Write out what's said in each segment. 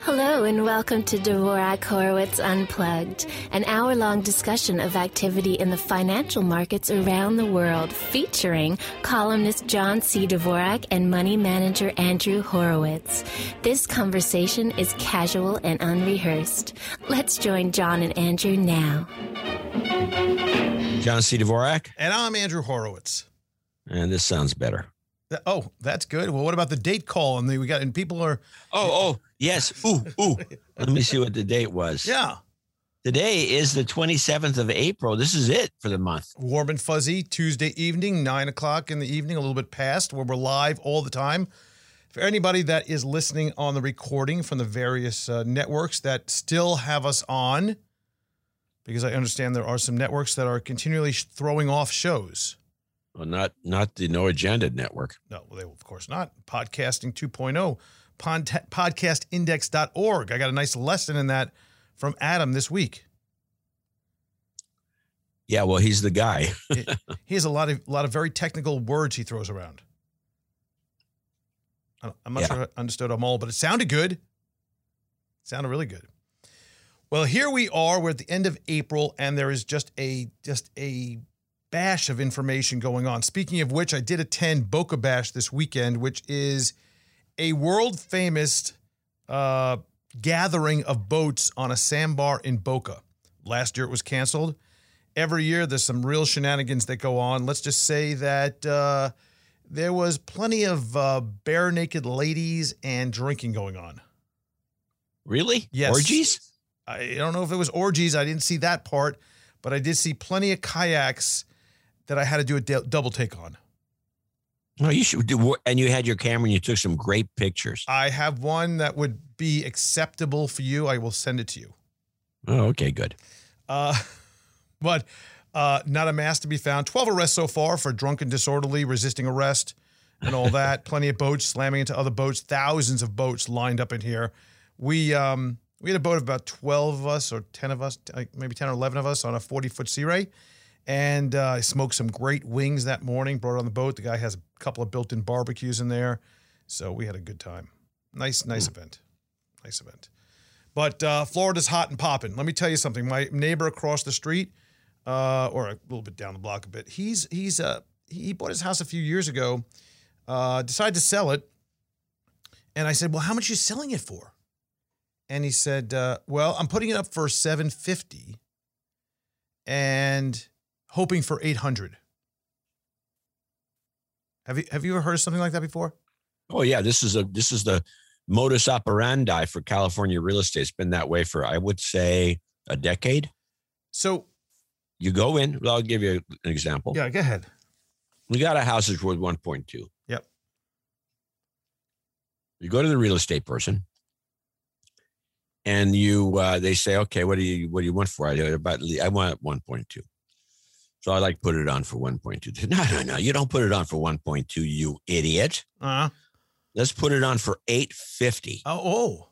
Hello and welcome to Dvorak Horowitz Unplugged, an hour-long discussion of activity in the financial markets around the world, featuring columnist John C. Dvorak and money manager Andrew Horowitz. This conversation is casual and unrehearsed. Let's join John and Andrew now. John C. Dvorak. And I'm Andrew Horowitz. And this sounds better. Oh, that's good. Well, what about the date call? And people are. Oh, yes. Ooh. Let me see what the date was. Yeah. Today is the 27th of April. This is it for the month. Warm and fuzzy, Tuesday evening, 9 o'clock in the evening, a little bit past, where we're live all the time. For anybody that is listening on the recording from the various networks that still have us on, because I understand there are some networks that are continually throwing off shows. Well, not the No Agenda Network. No, well, they will, of course not. Podcasting 2.0, podcastindex.org. I got a nice lesson in that from Adam this week. Yeah, well, he's the guy. He has a lot of very technical words he throws around. I'm not sure I understood them all, but it sounded good. It sounded really good. Well, here we are. We're at the end of April, and there is just a bash of information going on. Speaking of which, I did attend Boca Bash this weekend, which is a world-famous gathering of boats on a sandbar in Boca. Last year it was canceled. Every year there's some real shenanigans that go on. Let's just say that there was plenty of bare-naked ladies and drinking going on. Really? Yes. Orgies? I don't know if it was orgies. I didn't see that part, but I did see plenty of kayaks that I had to do a double take on. No, you should do. And you had your camera and you took some great pictures. I have one that would be acceptable for you. I will send it to you. Oh, okay, good. But not a mass to be found. 12 arrests so far for drunken, disorderly, resisting arrest, and all that. Plenty of boats slamming into other boats. Thousands of boats lined up in here. We had a boat of about 12 of us or 10 of us, maybe 10 or 11 of us on a 40-foot Sea Ray. And I smoked some great wings that morning, brought it on the boat. The guy has a couple of built-in barbecues in there. So we had a good time. Nice event. Nice event. But Florida's hot and popping. Let me tell you something. My neighbor across the street, or a little bit down the block a bit, he bought his house a few years ago, decided to sell it. And I said, well, how much are you selling it for? And he said, well, I'm putting it up for $750 and hoping for $800. Have you ever heard of something like that before? Oh yeah, this is the modus operandi for California real estate. It's been that way for, I would say, a decade. So you go in. Well, I'll give you an example. Yeah, go ahead. We got a house that's worth 1.2. Yep. You go to the real estate person, and they say, okay, what do you want for it? I want 1.2. So I put it on for 1.2. No, you don't put it on for 1.2, you idiot. Let's put it on for $850. Oh.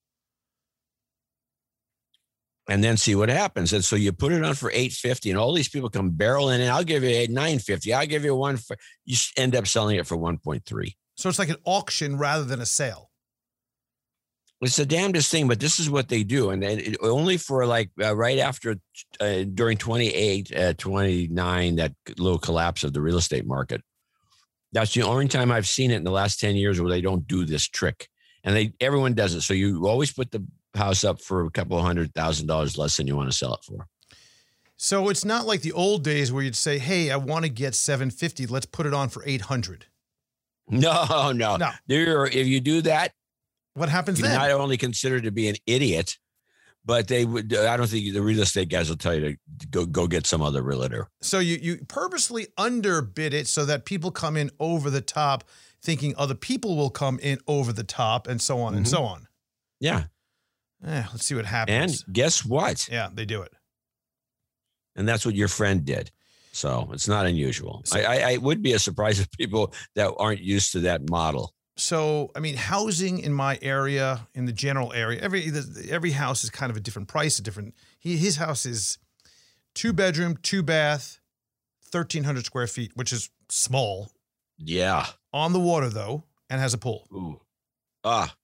And then see what happens. And so you put it on for $850, and all these people come barreling in. I'll give you $950. I'll give you you end up selling it for 1.3. So it's like an auction rather than a sale. It's the damnedest thing, but this is what they do. And only for right after, during 28, 29, that little collapse of the real estate market. That's the only time I've seen it in the last 10 years where they don't do this trick. And everyone does it. So you always put the house up for a couple of $100,000 less than you want to sell it for. So it's not like the old days where you'd say, hey, I want to get $750. Let's put it on for $800. No. If you do that, what happens you're then? not only considered to be an idiot, but they would. I don't think the real estate guys will tell you to go get some other realtor. So you purposely underbid it so that people come in over the top, thinking other people will come in over the top, and so on and so on. Yeah. Let's see what happens. And guess what? Yeah, they do it. And that's what your friend did. So it's not unusual. So, I would be a surprise if people that aren't used to that model. So, I mean, housing in my area, in the general area, every house is kind of a different price, his house is 2-bedroom, 2-bath, 1,300 square feet, which is small. Yeah. On the water, though, and has a pool. Ooh.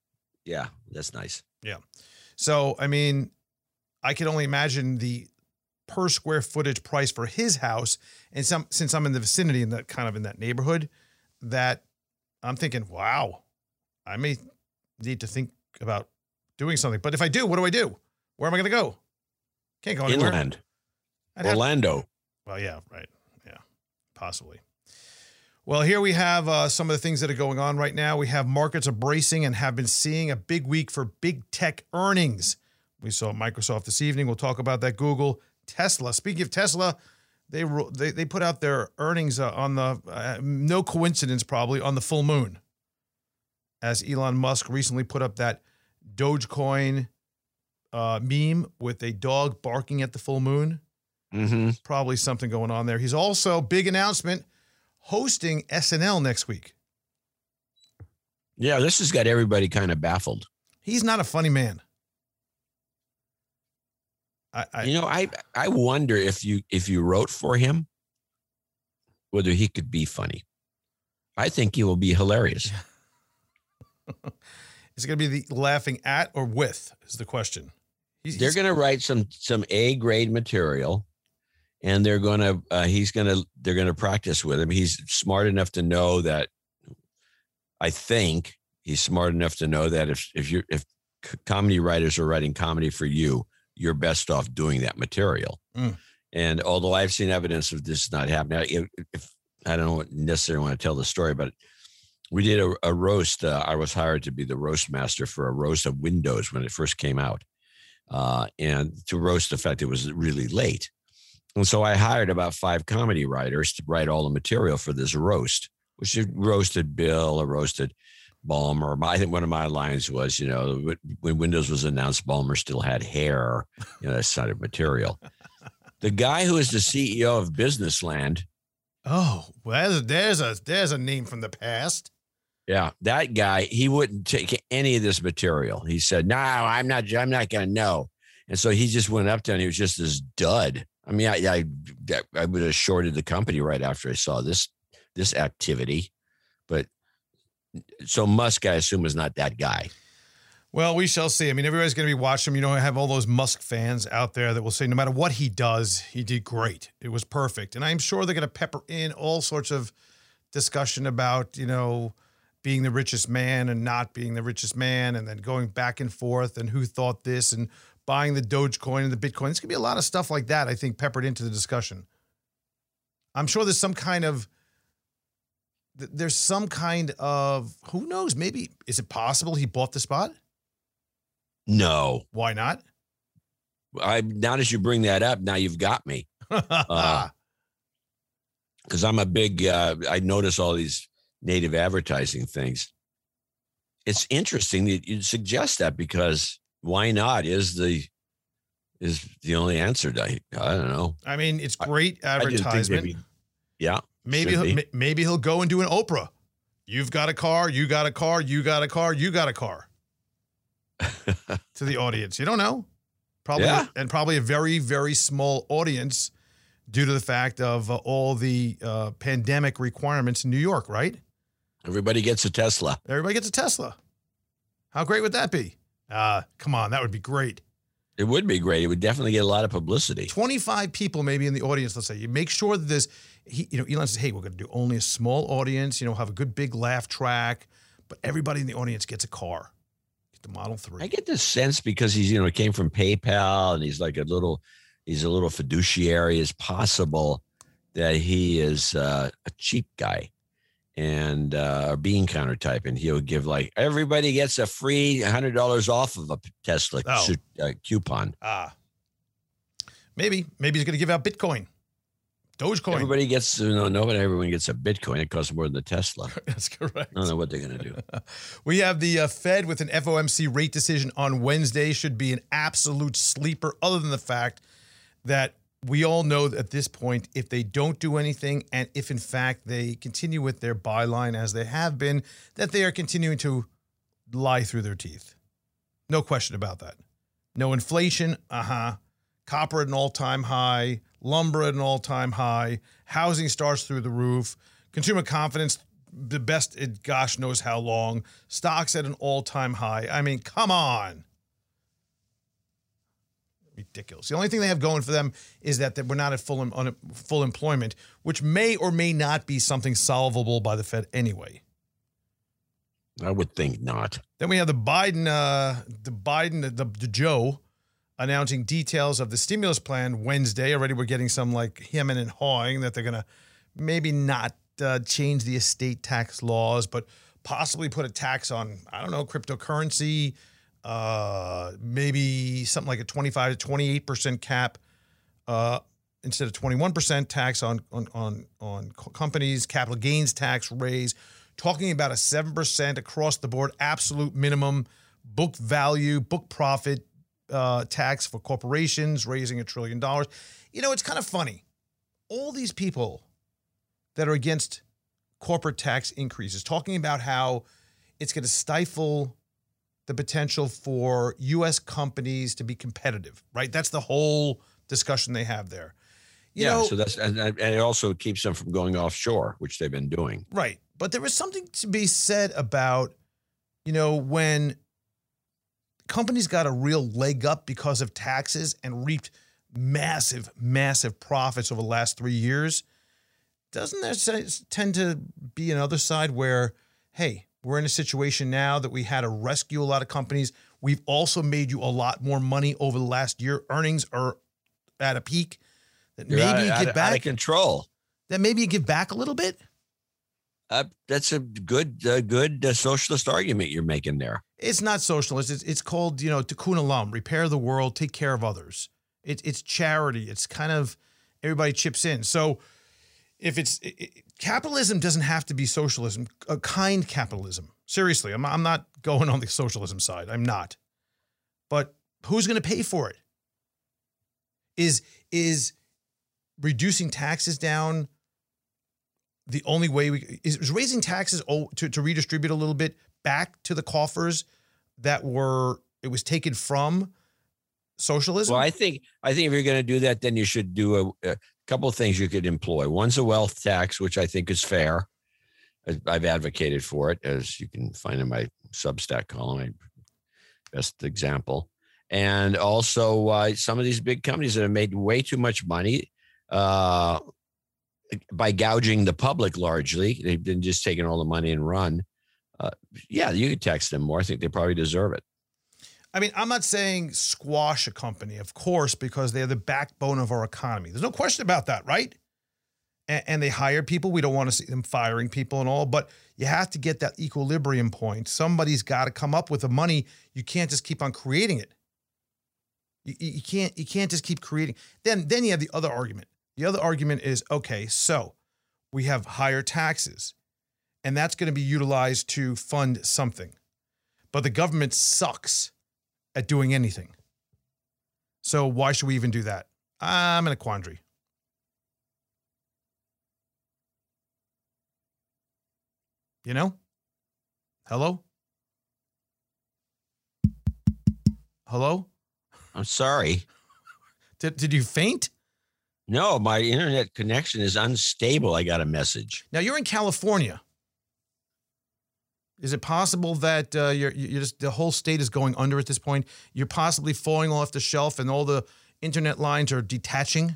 Yeah, that's nice. Yeah. So, I mean, I can only imagine the per square footage price for his house. And since I'm in the vicinity in that neighborhood, that I'm thinking, wow, I may need to think about doing something. But if I do, what do I do? Where am I going to go? Can't go anywhere. Inland. Orlando. Well, yeah, right. Yeah, possibly. Well, here we have some of the things that are going on right now. We have markets are bracing and have been seeing a big week for big tech earnings. We saw Microsoft this evening. We'll talk about that. Google, Tesla. Speaking of Tesla, they put out their earnings on the, no coincidence probably, on the full moon. As Elon Musk recently put up that Dogecoin meme with a dog barking at the full moon. Mm-hmm. Probably something going on there. He's also, big announcement, hosting SNL next week. Yeah, this has got everybody kind of baffled. He's not a funny man. I wonder if you wrote for him, whether he could be funny. I think he will be hilarious. Is it going to be the laughing at or with is the question. They're going to write some A-grade material, and they're going to practice with him. He's smart enough to know that. I think he's smart enough to know that if comedy writers are writing comedy for you, you're best off doing that material. Mm. And although I've seen evidence of this not happening, if I don't necessarily want to tell the story, but we did a roast. I was hired to be the roast master for a roast of Windows when it first came out. And to roast the fact it was really late. And so I hired about 5 comedy writers to write all the material for this roast, which roasted Bill, or roasted Ballmer. I think one of my lines was, when Windows was announced, Ballmer still had hair, that sort of material. The guy who is the CEO of Businessland. Oh, well, there's a name from the past. Yeah, that guy, he wouldn't take any of this material. He said, "No, I'm not going to know." And so he just went up to him. He was just this dud. I mean, I would have shorted the company right after I saw this activity. But so Musk, I assume, is not that guy. Well, we shall see. I mean, everybody's going to be watching him. I have all those Musk fans out there that will say no matter what he does, he did great. It was perfect. And I'm sure they're going to pepper in all sorts of discussion about, being the richest man and not being the richest man, and then going back and forth and who thought this and buying the Dogecoin and the Bitcoin. It's going to be a lot of stuff like that, I think, peppered into the discussion. I'm sure there's some kind of, who knows, maybe, is it possible he bought the spot? No. Why not? Now that you bring that up, now you've got me. Because I'm a big, I notice all these native advertising things. It's interesting that you suggest that, because why not is the only answer. I don't know. I mean, it's great advertisement. Yeah. Maybe he'll go and do an Oprah. You've got a car, you got a car, you got a car, you got a car. To the audience. You don't know. Probably a very, very small audience due to the fact of all the pandemic requirements in New York, right? Everybody gets a Tesla. Everybody gets a Tesla. How great would that be? Come on, that would be great. It would be great. It would definitely get a lot of publicity. 25 people maybe in the audience, let's say. You make sure that there's, Elon says, hey, we're going to do only a small audience, have a good big laugh track, but everybody in the audience gets a car. Get the Model 3. I get this sense because he's, came from PayPal, and he's like a little fiduciary as possible, that he is a cheap guy and a bean counter type, and he'll give like everybody gets a free $100 off of a Tesla coupon. Maybe he's going to give out Bitcoin, Dogecoin. Everybody gets everyone gets a Bitcoin. It costs more than the Tesla. That's correct. I don't know what they're going to do. We have the Fed with an FOMC rate decision on Wednesday. Should be an absolute sleeper, other than the fact that we all know at this point, if they don't do anything, and if in fact they continue with their byline as they have been, that they are continuing to lie through their teeth. No question about that. No inflation, copper at an all-time high, lumber at an all-time high, housing starts through the roof, consumer confidence the best in gosh knows how long. Stocks at an all-time high. I mean, come on. Ridiculous. The only thing they have going for them is that we're not at full employment, which may or may not be something solvable by the Fed anyway. I would think not. Then we have the Joe announcing details of the stimulus plan Wednesday. Already we're getting some like hemming and hawing that they're going to maybe not change the estate tax laws, but possibly put a tax on, I don't know, cryptocurrency, maybe something like a 25 to 28% cap instead of 21% tax on companies, capital gains tax raise, talking about a 7% across the board absolute minimum book value, book profit tax for corporations, raising $1 trillion. You know, it's kind of funny. All these people that are against corporate tax increases, talking about how it's going to stifle the potential for U.S. companies to be competitive, right? That's the whole discussion they have there. You know, so that's and it also keeps them from going offshore, which they've been doing. Right. But there is something to be said about, you know, when companies got a real leg up because of taxes and reaped massive, massive profits over the last 3 years. Doesn't there tend to be another side where, hey, we're in a situation now that we had to rescue a lot of companies. We've also made you a lot more money over the last year. Earnings are at a peak. That maybe you give back. Out of control. That maybe you give back a little bit. That's a good socialist argument you're making there. It's not socialist. It's called, you know, tikkun olam, repair the world, take care of others. It's charity. It's kind of everybody chips in. So if capitalism doesn't have to be socialism, a kind capitalism. Seriously, I'm not going on the socialism side. I'm not. But who's going to pay for it? Is reducing taxes down the only way is raising taxes to redistribute a little bit back to the coffers that it was taken from socialism? Well, I think if you're going to do that, then you should do a couple of things you could employ. One's a wealth tax, which I think is fair. I've advocated for it, as you can find in my Substack column, my best example. And also some of these big companies that have made way too much money by gouging the public largely. They've been just taking all the money and run. Yeah, you could tax them more. I think they probably deserve it. I mean, I'm not saying squash a company, of course, because they're the backbone of our economy. There's no question about that, right? And they hire people. We don't want to see them firing people and all, but you have to get that equilibrium point. Somebody's got to come up with the money. You can't just keep on creating it. You can't just keep creating. Then you have the other argument. The other argument is, okay, so we have higher taxes, and that's going to be utilized to fund something. But the government sucks at doing anything. So why should we even do that? I'm in a quandary. You know? Hello? Hello? I'm sorry. Did you faint? No, my internet connection is unstable. I got a message. Now you're in California. Is it possible that you're just the whole state is going under at this point? You're possibly falling off the shelf and all the internet lines are detaching?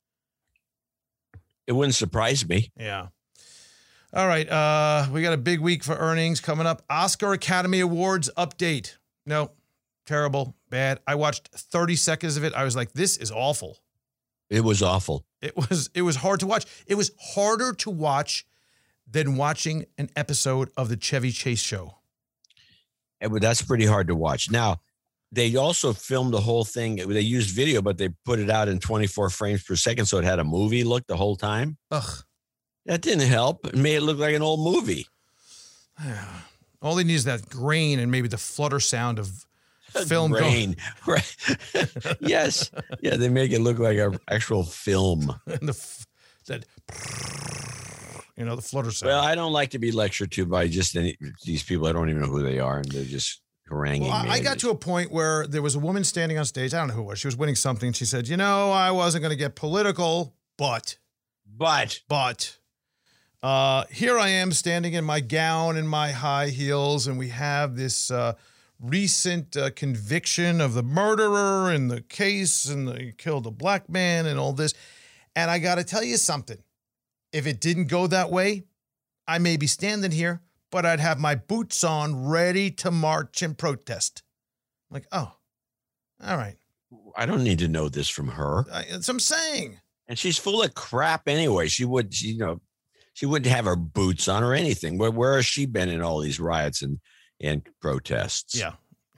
It wouldn't surprise me. Yeah. All right. We got a big week for earnings coming up. Oscar Academy Awards update. No, terrible, bad. I watched 30 seconds of it. I was like, this is awful. It was awful. It was hard to watch. It was harder to watch than watching an episode of the Chevy Chase show. That's pretty hard to watch. Now, they also filmed the whole thing. They used video, but they put it out in 24 frames per second, so it had a movie look the whole time. Ugh. That didn't help. It made it look like an old movie. All they need is that grain and maybe the flutter sound of film. Grain, right? Yes. Yeah, they make it look like an actual film. And that, you know, the flutter sound. Well, I don't like to be lectured to by just these people. I don't even know who they are, and they're just haranguing me. I got to a point where there was a woman standing on stage. I don't know who it was. She was winning something. And she said, you know, I wasn't going to get political, but Here I am standing in my gown and my high heels, and we have this recent conviction of the murderer and the case, and he killed a black man and all this. And I got to tell you something. If it didn't go that way, I may be standing here, but I'd have my boots on ready to march and protest. I'm like, oh, all right. I don't need to know this from her. That's what I'm saying. And she's full of crap anyway. She wouldn't have her boots on or anything. Where has she been in all these riots and protests? Yeah.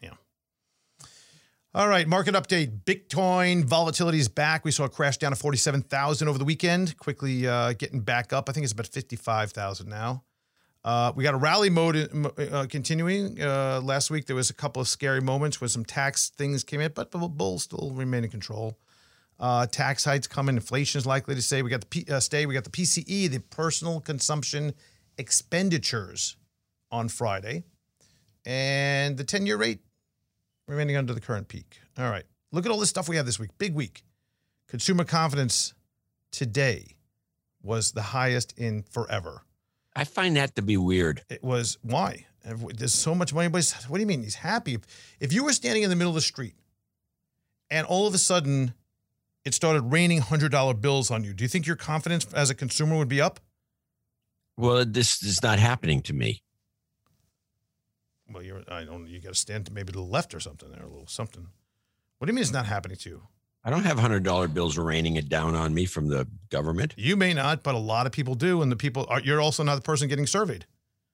All right, market update. Bitcoin volatility is back. We saw a crash down to 47,000 over the weekend, quickly getting back up. I think it's about 55,000 now. We got a rally mode continuing. Last week, there was a couple of scary moments where some tax things came in, but bulls still remain in control. Tax hikes coming. Inflation is likely to stay. We got the we got the PCE, the personal consumption expenditures, on Friday, and the 10-year rate remaining under the current peak. All right. Look at all this stuff we have this week. Big week. Consumer confidence today was the highest in forever. I find that to be weird. It was, why? There's so much money. What do you mean? He's happy. If you were standing in the middle of the street and all of a sudden it started raining $100 bills on you, do you think your confidence as a consumer would be up? Well, this is not happening to me. Well, you got to stand to maybe to the left or something there, a little something. What do you mean it's not happening to you? I don't have $100 bills raining it down on me from the government. You may not, but a lot of people do, and you're also not the person getting surveyed.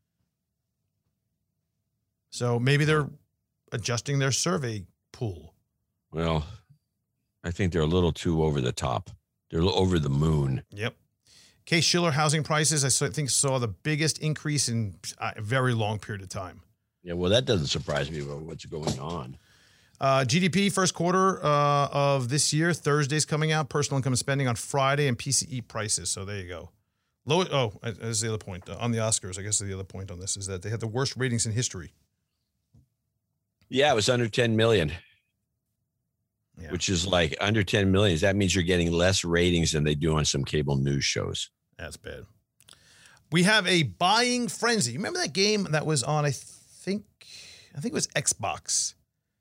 So maybe they're adjusting their survey pool. Well, I think they're a little too over the top. They're a little over the moon. Yep. Case-Shiller housing prices, I think, saw the biggest increase in a very long period of time. Yeah, well, that doesn't surprise me about what's going on. GDP first quarter of this year, Thursday's coming out. Personal income and spending on Friday, and PCE prices. So there you go. That's the other point. On the Oscars, I guess the other point on this is that they had the worst ratings in history. Yeah, it was under 10 million. Yeah. Which is like under 10 million. That means you're getting less ratings than they do on some cable news shows. That's bad. We have a buying frenzy. Remember that game that was on, I think it was Xbox.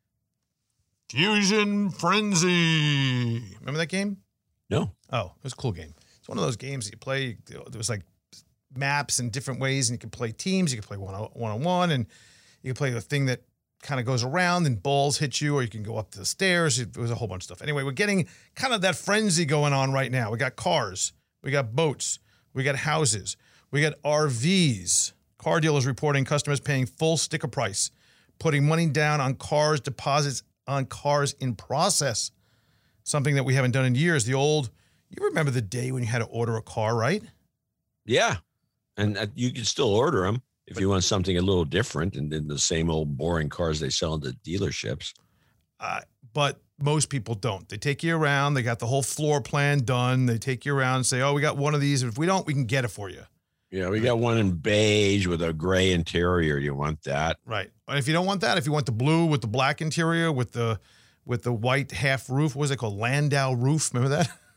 Fusion Frenzy. Remember that game? No. Oh, it was a cool game. It's one of those games that you play. There was like maps in different ways, and you could play teams. You could play one-on-one, and you could play the thing that kind of goes around and balls hit you, or you can go up the stairs. It was a whole bunch of stuff. Anyway, we're getting kind of that frenzy going on right now. We got cars. We got boats. We got houses. We got RVs. Car dealers reporting customers paying full sticker price, putting money down on cars, deposits on cars in process. Something that we haven't done in years. You remember the day when you had to order a car, right? Yeah. And you can still order them if you want something a little different and the same old boring cars they sell at the dealerships. But most people don't. They take you around. They got the whole floor plan done. They take you around and say, oh, we got one of these. If we don't, we can get it for you. Yeah, we got one in beige with a gray interior. You want that? Right. And if you don't want that, if you want the blue with the black interior with the white half roof, what was it called? Landau roof. Remember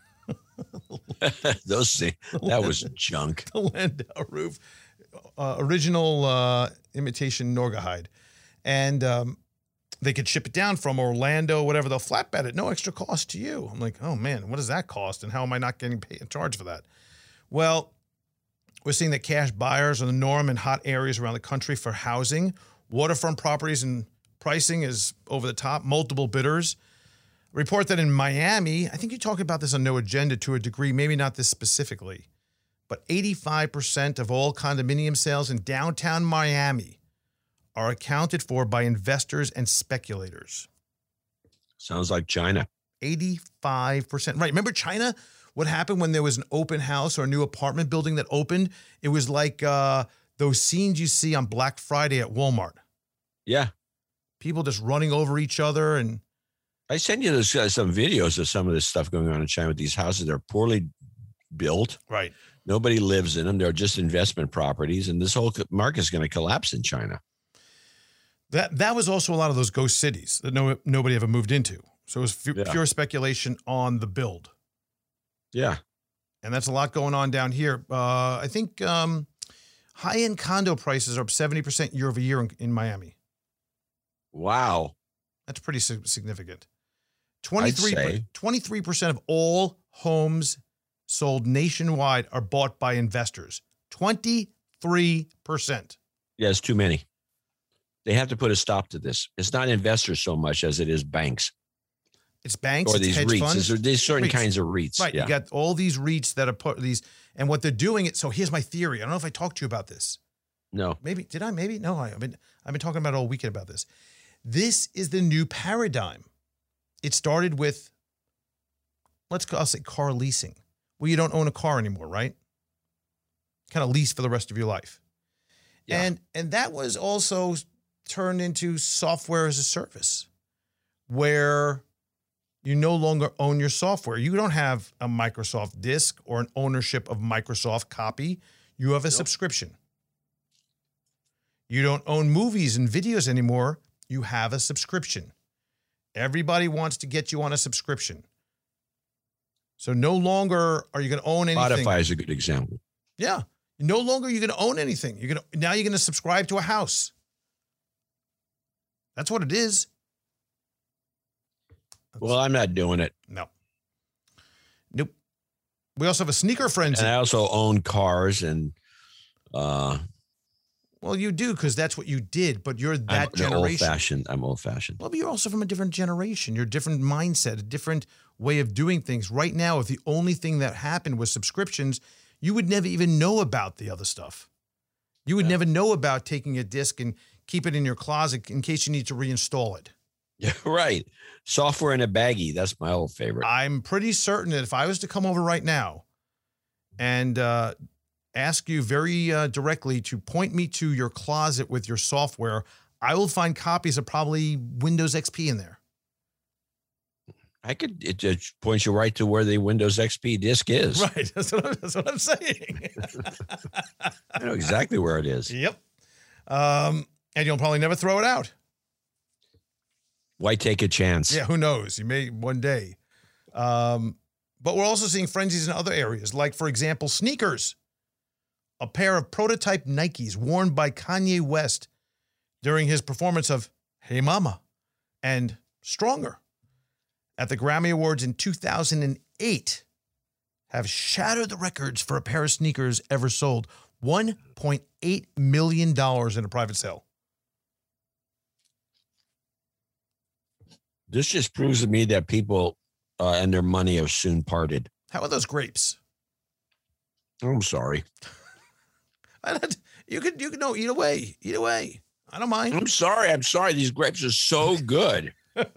that? Those things. That was junk. The Landau roof. Original imitation Norgahide. And they could ship it down from Orlando, whatever. They'll flatbed it. No extra cost to you. I'm like, oh, man, what does that cost? And how am I not getting paid charged for that? Well, we're seeing that cash buyers are the norm in hot areas around the country for housing. Waterfront properties and pricing is over the top. Multiple bidders. Report that in Miami, I think you talk about this on No Agenda to a degree, maybe not this specifically, but 85% of all condominium sales in downtown Miami are accounted for by investors and speculators. Sounds like China. 85%. Right. Remember China? What happened when there was an open house or a new apartment building that opened? It was like those scenes you see on Black Friday at Walmart. Yeah. People just running over each other. And I sent you some videos of some of this stuff going on in China with these houses. They're poorly built. Right. Nobody lives in them. They're just investment properties. And this whole market is going to collapse in China. That was also a lot of those ghost cities that nobody ever moved into. So it was pure speculation on the build. Yeah. And that's a lot going on down here. I think high-end condo prices are up 70% year over year in Miami. Wow. That's pretty significant. I'd say. 23% of all homes sold nationwide are bought by investors. 23%. Yeah, it's too many. They have to put a stop to this. It's not investors so much as it is banks. It's banks, or it's these hedge REITs. funds. There's certain REITs. kinds of REITs. Right. Yeah. You got all these REITs that are put these, and what they're doing it. So here's my theory. I don't know if I talked to you about this. No. Maybe, did I? Maybe? No, I've been talking about it all weekend about this. This is the new paradigm. It started with, I'll say car leasing. Well, you don't own a car anymore, right? Kind of lease for the rest of your life. Yeah. And that was also turned into software as a service, where you no longer own your software. You don't have a Microsoft disk or an ownership of Microsoft copy. You have a subscription. You don't own movies and videos anymore. You have a subscription. Everybody wants to get you on a subscription. So no longer are you going to own anything. Spotify is a good example. Yeah. No longer are you going to own anything. Now you're going to subscribe to a house. That's what it is. Well, I'm not doing it. No. Nope. We also have a sneaker frenzy. And I also own cars and well, you do because that's what you did, but you're that generation. I'm old-fashioned. Well, but you're also from a different generation. You're a different mindset, a different way of doing things. Right now, if the only thing that happened was subscriptions, you would never even know about the other stuff. You would never know about taking a disc and keep it in your closet in case you need to reinstall it. Yeah, right. Software in a baggie. That's my old favorite. I'm pretty certain that if I was to come over right now and ask you very directly to point me to your closet with your software, I will find copies of probably Windows XP in there. It just points you right to where the Windows XP disk is. Right. That's what I'm saying. I know exactly where it is. Yep. And you'll probably never throw it out. Why take a chance? Yeah, who knows? You may one day. But we're also seeing frenzies in other areas, like, for example, sneakers. A pair of prototype Nikes worn by Kanye West during his performance of Hey Mama and Stronger at the Grammy Awards in 2008 have shattered the records for a pair of sneakers ever sold. $1.8 million in a private sale. This just proves to me that people and their money have soon parted. How are those grapes? I'm sorry. You could no, eat away. I don't mind. I'm sorry. These grapes are so good.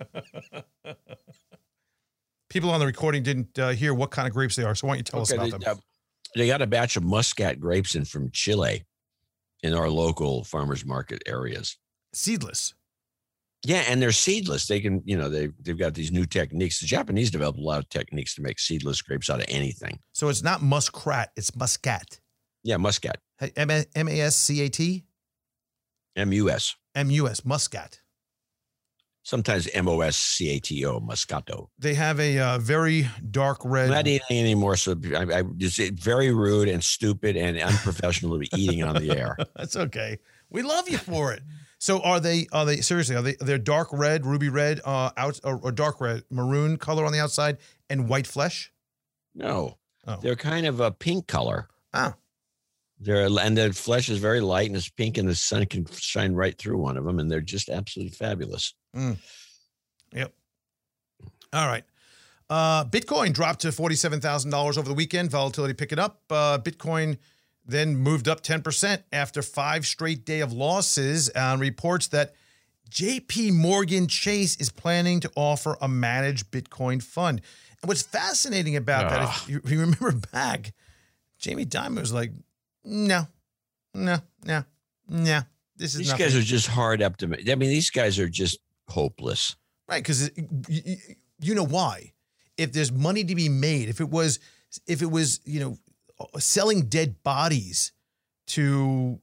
People on the recording didn't hear what kind of grapes they are, so why don't you tell us about them? They got a batch of Muscat grapes in from Chile in our local farmers market areas. Seedless. Yeah, and they're seedless. They can, they've got these new techniques. The Japanese developed a lot of techniques to make seedless grapes out of anything. So it's not muskrat, it's muscat. Yeah, Muscat. M-A-S-C-A-T? M-U-S. M-U-S, Muscat. Sometimes M-O-S-C-A-T-O, Moscato. They have a very dark red. I'm not eating anymore, so I just very rude and stupid and unprofessional to be eating it on the air. That's okay. We love you for it. So are they seriously, they're dark red, ruby red, or dark red, maroon color on the outside and white flesh? No. Oh. They're kind of a pink color. Oh. And their flesh is very light and it's pink and the sun can shine right through one of them. And they're just absolutely fabulous. Mm. Yep. All right. Bitcoin dropped to $47,000 over the weekend. Volatility picking up. Bitcoin then moved up 10% after 5 straight days of losses and reports that JP Morgan Chase is planning to offer a managed Bitcoin fund. And what's fascinating about that, if you remember back, Jamie Dimon was like, no. This is these nothing. guys are just hard up to me. I mean, these guys are just hopeless. Right, because you know why? If there's money to be made, if it was selling dead bodies to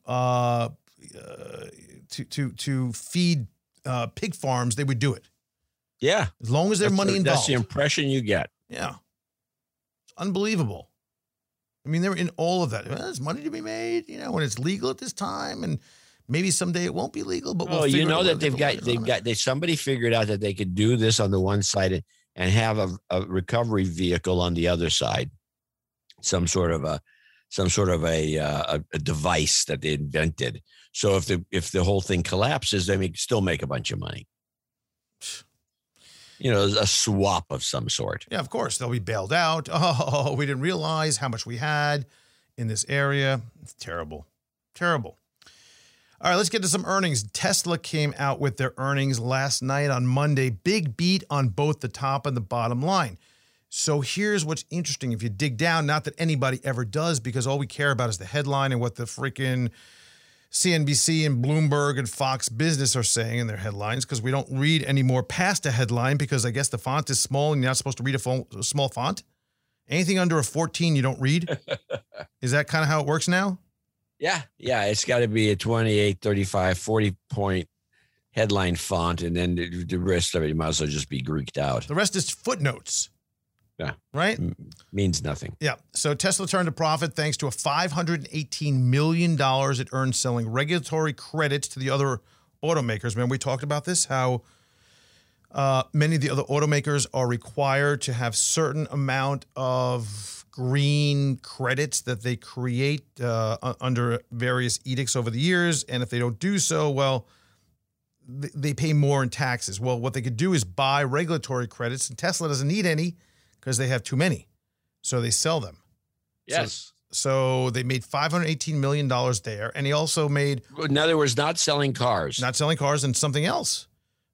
feed pig farms, they would do it. Yeah, as long as there's money involved. That's the impression you get. Yeah, it's unbelievable. I mean, they're in all of that. Well, there's money to be made, when it's legal at this time, and maybe someday it won't be legal. But well, you know that somebody figured out that they could do this on the one side and have a recovery vehicle on the other side, some sort of a device that they invented. So if the whole thing collapses, they still make a bunch of money. A swap of some sort. Yeah, of course. They'll be bailed out. Oh, we didn't realize how much we had in this area. It's terrible. Terrible. All right, let's get to some earnings. Tesla came out with their earnings last night on Monday. Big beat on both the top and the bottom line. So here's what's interesting. If you dig down, not that anybody ever does, because all we care about is the headline and what the freaking CNBC and Bloomberg and Fox Business are saying in their headlines, because we don't read any more past a headline because I guess the font is small and you're not supposed to read a small font. Anything under a 14 you don't read. Is that kind of how it works now? Yeah. It's got to be a 28, 35, 40-point headline font, and then the rest of it might as well just be Greeked out. The rest is footnotes. Yeah. Right? Means nothing. Yeah. So Tesla turned a profit thanks to a $518 million it earned selling regulatory credits to the other automakers. Remember, we talked about this, how many of the other automakers are required to have certain amount of green credits that they create under various edicts over the years. And if they don't do so, well, they pay more in taxes. Well, what they could do is buy regulatory credits, and Tesla doesn't need any because they have too many. So they sell them. Yes. So they made $518 million there. And he also made... In other words, not selling cars. Not selling cars and something else.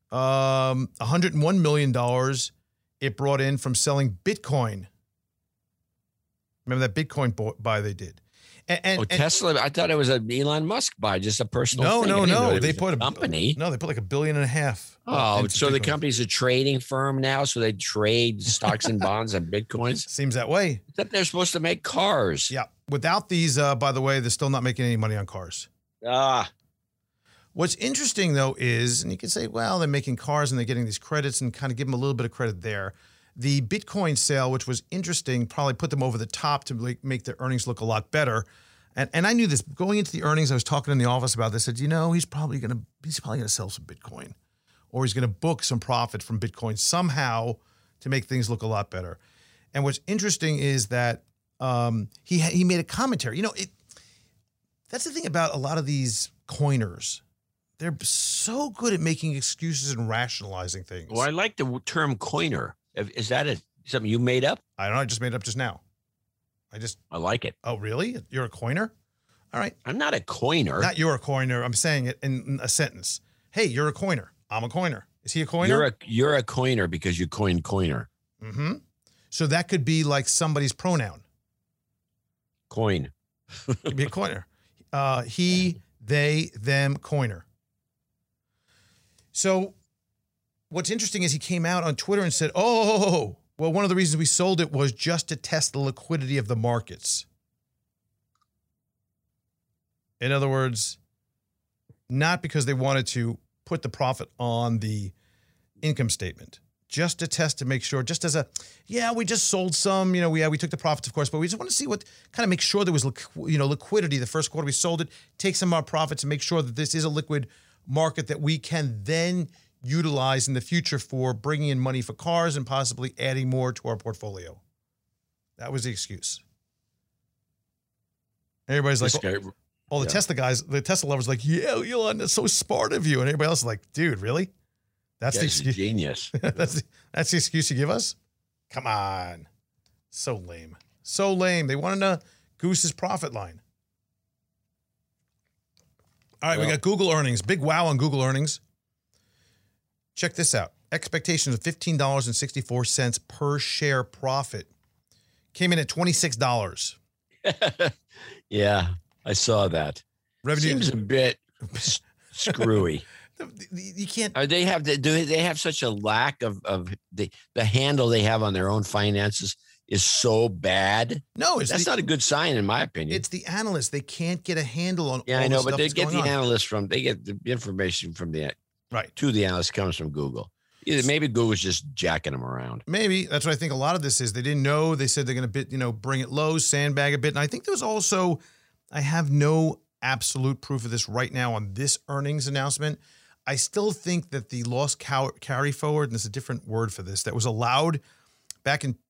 $101 million it brought in from selling Bitcoin. Remember that Bitcoin buy they did? And Tesla, I thought it was an Elon Musk buy, just a personal thing. No. They put a company. No, they put like $1.5 billion. Oh, so Bitcoin. The company's a trading firm now, so they trade stocks and bonds and Bitcoins? Seems that way. Except they're supposed to make cars. Yeah. Without these, by the way, they're still not making any money on cars. What's interesting, though, is, and you can say, well, they're making cars and they're getting these credits, and kind of give them a little bit of credit there. The Bitcoin sale, which was interesting, probably put them over the top to make their earnings look a lot better. And I knew this going into the earnings. I was talking in the office about this. I said, he's probably going to sell some Bitcoin, or he's going to book some profit from Bitcoin somehow to make things look a lot better. And what's interesting is that he made a commentary. That's the thing about a lot of these coiners. They're so good at making excuses and rationalizing things. Well, I like the term coiner. Is that something you made up? I don't know. I just made it up just now. I like it. Oh, really? You're a coiner? All right. I'm not a coiner. Not you're a coiner. I'm saying it in a sentence. Hey, you're a coiner. I'm a coiner. Is he a coiner? You're a coiner because you coined coiner. Mm-hmm. So that could be like somebody's pronoun. Coin. Could be a coiner. He, they, them, coiner. So what's interesting is he came out on Twitter and said, well, one of the reasons we sold it was just to test the liquidity of the markets. In other words, not because they wanted to put the profit on the income statement, just to test to make sure, just as we just sold some, we took the profits, of course, but we just want to see what kind of make sure there was, liquidity. The first quarter we sold it, take some of our profits and make sure that this is a liquid market that we can then utilize in the future for bringing in money for cars and possibly adding more to our portfolio. That was the excuse. Everybody's like, the Tesla guys, the Tesla lovers, like, yeah, Elon, that's so smart of you. And everybody else is like, dude, really? That's the excuse. Genius. that's the excuse you give us? Come on. So lame. So lame. They wanted to goose his profit line. All right, we got Google earnings. Big wow on Google earnings. Check this out. Expectations of $15.64 per share profit came in at $26. Yeah, I saw that. Revenue seems a bit screwy. You can't. Do they have such a lack of the handle they have on their own finances is so bad? No, that's not a good sign in my opinion. It's the analysts. They can't get a handle on. Yeah, all I know, the but they get the analysts they get the information from the right to the analyst comes from Google. Either maybe Google's just jacking them around. Maybe that's what I think. A lot of this is they didn't know. They said they're going to bring it low, sandbag a bit. And I think there was also, I have no absolute proof of this right now on this earnings announcement. I still think that the loss carry forward, and there's a different word for this, that was allowed back in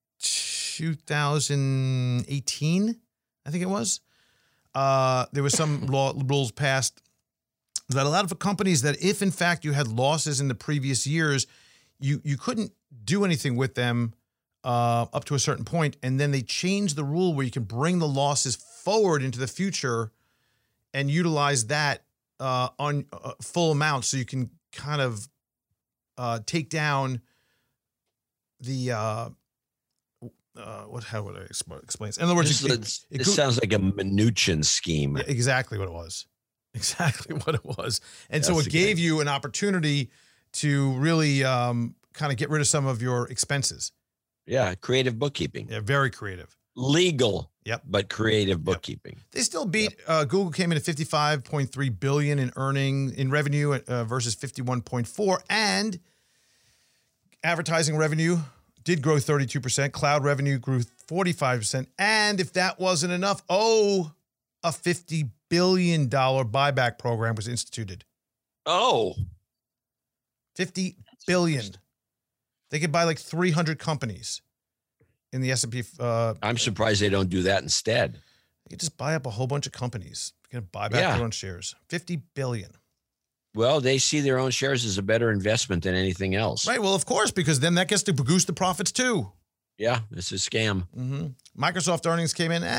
2018, I think it was. There was some rules passed that allowed for companies that if in fact you had losses in the previous years, you couldn't do anything with them up to a certain point. And then they changed the rule where you can bring the losses forward into the future and utilize that on full amount, so you can kind of take down the how would I explain this? In other words, it sounds like a Mnuchin scheme. Yeah, exactly what it was. Exactly what it was. And so it gave you an opportunity to really kind of get rid of some of your expenses. Yeah, creative bookkeeping. Yeah, very creative. Legal. Yep. But creative bookkeeping. They still beat Google came in at $55.3 billion in revenue versus $51.4, and advertising revenue did grow 32%. Cloud revenue grew 45%. And if that wasn't enough, a $50 billion buyback program was instituted. Oh. $50 billion. They could buy like 300 companies in the S&P. I'm surprised they don't do that instead. You just buy up a whole bunch of companies. You're going to buy back their own shares. $50 billion. Well, they see their own shares as a better investment than anything else. Right. Well, of course, because then that gets to boost the profits too. Yeah, it's a scam. Mm-hmm. Microsoft earnings came in,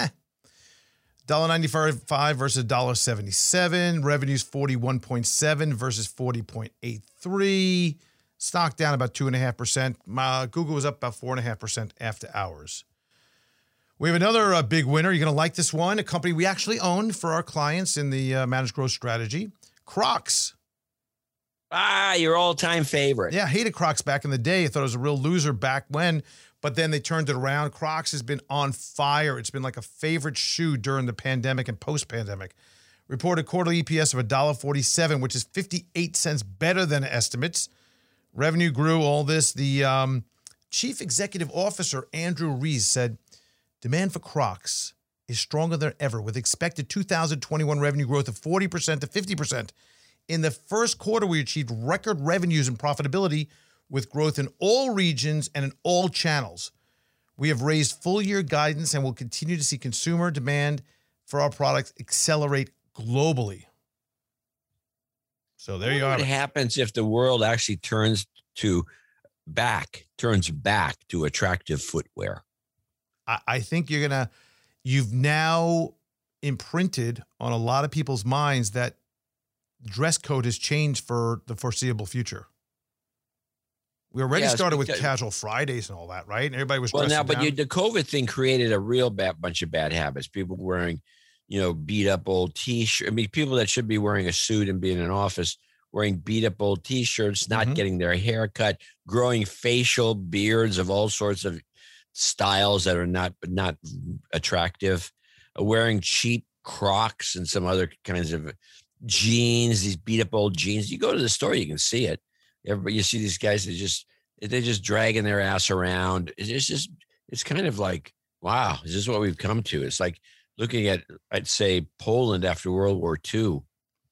$1.95 versus $1.77. Revenues 41.7 versus 40.83. Stock down about 2.5%. Google was up about 4.5% after hours. We have another big winner. You're going to like this one. A company we actually own for our clients in the managed growth strategy. Crocs. Your all-time favorite. Yeah, I hated Crocs back in the day. I thought it was a real loser back when, but then they turned it around. Crocs has been on fire. It's been like a favorite shoe during the pandemic and post-pandemic. Reported quarterly EPS of $1.47, which is 58 cents better than estimates. Revenue grew, all this. The chief executive officer, Andrew Rees, said, demand for Crocs is stronger than ever, with expected 2021 revenue growth of 40% to 50%. In the first quarter, we achieved record revenues and profitability with growth in all regions and in all channels. We have raised full-year guidance and will continue to see consumer demand for our products accelerate globally. So there you are. What happens if the world actually turns back to attractive footwear? I think you've now imprinted on a lot of people's minds that dress code has changed for the foreseeable future. We already started with casual Fridays and all that, right? And everybody was dressing down. But the COVID thing created a real bunch of bad habits. People wearing, beat up old T-shirts. I mean, people that should be wearing a suit and being in an office wearing beat up old T-shirts, not getting their hair cut, growing facial beards of all sorts of styles that are not attractive, wearing cheap Crocs and some other kinds of jeans, these beat up old jeans. You go to the store, you can see it. Everybody, you see these guys they're just dragging their ass around. It's kind of like, wow, is this what we've come to? It's like looking at, I'd say, Poland after World War II.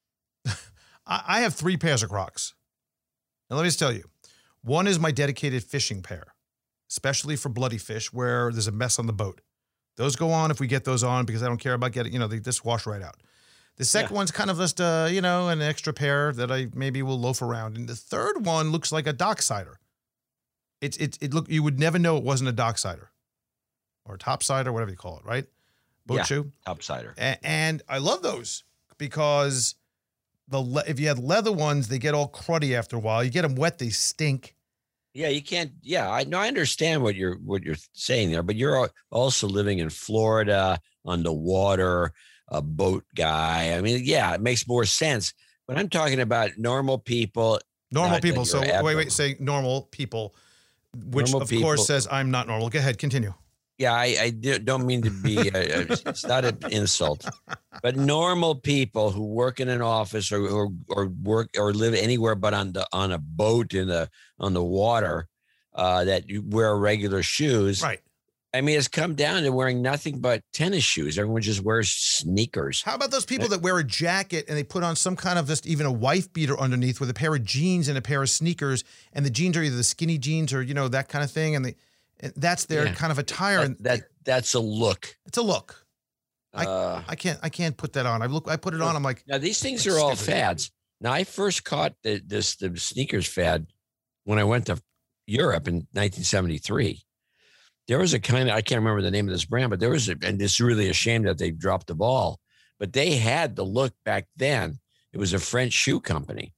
I have 3 pairs of Crocs. Now, let me just tell you. One is my dedicated fishing pair, especially for bloody fish where there's a mess on the boat. Those go on if we get those on because I don't care about getting, they just wash right out. The second one's kind of just, an extra pair that I maybe will loaf around. And the third one looks like a docksider. You would never know it wasn't a docksider or a topsider, whatever you call it, right? Boat shoe. Topsider. And I love those because if you have leather ones, they get all cruddy after a while. You get them wet, they stink. Yeah, you can't. Yeah, I understand what you're saying there, but you're also living in Florida on the water, a boat guy. I mean, yeah, it makes more sense. But I'm talking about normal people. Normal people. So wait, say normal people, which normal of course says I'm not normal. Go ahead, continue. Yeah, don't mean to be, it's not an insult, but normal people who work in an office or work or live anywhere but on a boat on the water, that you wear regular shoes. Right. I mean, it's come down to wearing nothing but tennis shoes. Everyone just wears sneakers. How about those people that wear a jacket and they put on some kind of just even a wife beater underneath with a pair of jeans and a pair of sneakers, and the jeans are either the skinny jeans or, that kind of thing. And that's their kind of attire. That's a look. It's a look. I can't put that on. I put it on. I'm like, now these things are all fads. Now I first caught the sneakers fad when I went to Europe in 1973. There was a kind of, I can't remember the name of this brand, but and it's really a shame that they dropped the ball, but they had the look back then. It was a French shoe company.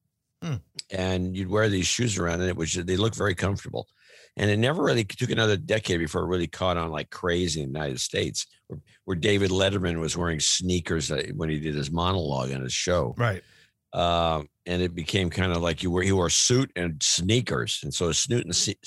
And you'd wear these shoes around and they looked very comfortable. And it never really took another decade before it really caught on like crazy in the United States, where David Letterman was wearing sneakers when he did his monologue on his show. Right. And it became kind of like he wore a suit and sneakers. And so a suit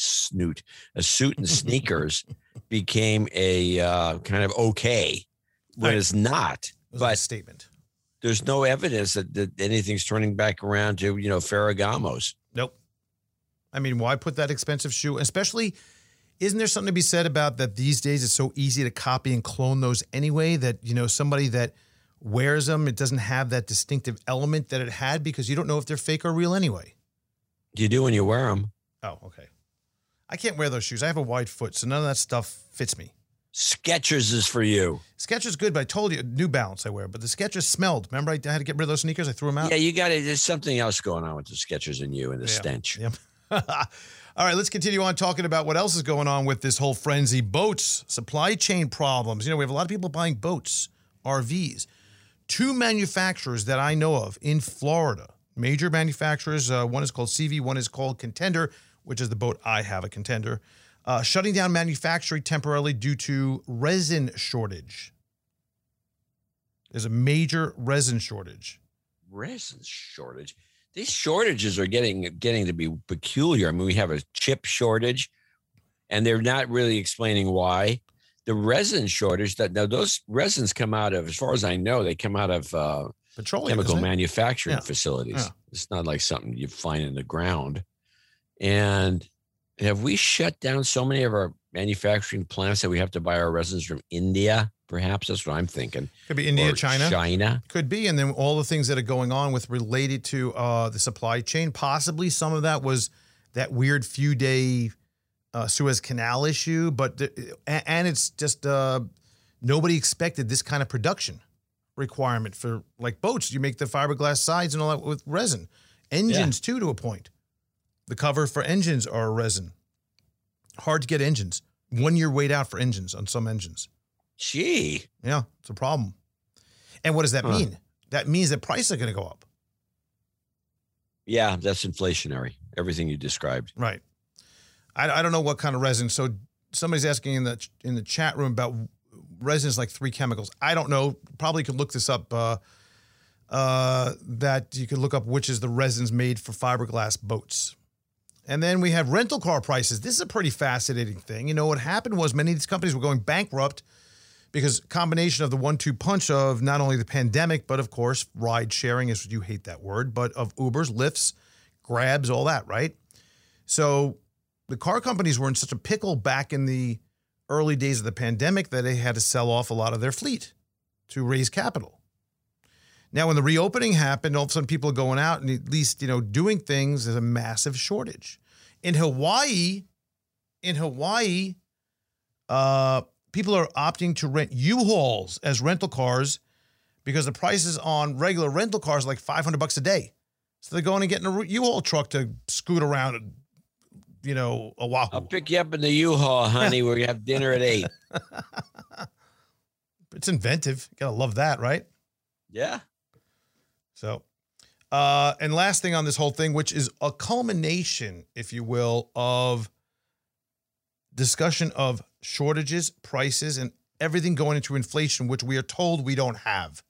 and sneakers became a kind of okay when it's not. But a statement. There's no evidence that anything's turning back around to, Ferragamo's. Nope. I mean, why put that expensive shoe? Especially, isn't there something to be said about that these days it's so easy to copy and clone those anyway that, somebody that wears them, it doesn't have that distinctive element that it had because you don't know if they're fake or real anyway. You do when you wear them. Oh, okay. I can't wear those shoes. I have a wide foot, so none of that stuff fits me. Skechers is for you. Skechers good, but I told you, New Balance I wear, but the Skechers smelled. Remember I had to get rid of those sneakers? I threw them out. Yeah, there's something else going on with the Skechers and you and the stench. Yep. All right, let's continue on talking about what else is going on with this whole frenzy. Boats, supply chain problems. We have a lot of people buying boats, RVs. 2 manufacturers that I know of in Florida, major manufacturers. One is called CV, one is called Contender, which is the boat I have, a Contender, shutting down manufacturing temporarily due to resin shortage. There's a major resin shortage. Resin shortage? These shortages are getting to be peculiar. I mean, we have a chip shortage, and they're not really explaining why. The resin shortage, now those resins come out of, as far as I know, they come out of petroleum, chemical manufacturing facilities. Yeah. It's not like something you find in the ground. And have we shut down so many of our manufacturing plants that we have to buy our resins from India? Perhaps that's what I'm thinking. Could be India, or China. Could be. And then all the things that are going on with related to the supply chain. Possibly some of that was that weird few day Suez Canal issue. And it's just nobody expected this kind of production requirement for like boats. You make the fiberglass sides and all that with resin. Engines too, to a point. The cover for engines are resin. Hard to get engines. 1 year wait out for engines on some engines. Gee. Yeah, it's a problem. And what does that mean? That means that prices are going to go up. Yeah, that's inflationary. Everything you described. Right. I don't know what kind of resin. So somebody's asking in the chat room about resins like 3 chemicals. I don't know. Probably could look this up. That you could look up which is the resins made for fiberglass boats. And then we have rental car prices. This is a pretty fascinating thing. What happened was many of these companies were going bankrupt because combination of the 1-2 punch of not only the pandemic, but of course, ride sharing, is you hate that word, but of Ubers, Lyfts, Grabs, all that, right? So the car companies were in such a pickle back in the early days of the pandemic that they had to sell off a lot of their fleet to raise capital. Now, when the reopening happened, all of a sudden people are going out and at least, doing things. There's a massive shortage. In Hawaii, people are opting to rent U-Hauls as rental cars because the prices on regular rental cars are like $500 a day. So they're going and getting a U-Haul truck to scoot around, Oahu. I'll pick you up in the U-Haul, honey. We're going to have dinner at 8. It's inventive. You got to love that, right? Yeah. So, and last thing on this whole thing, which is a culmination, if you will, of discussion of shortages, prices, and everything going into inflation, which we are told we don't have.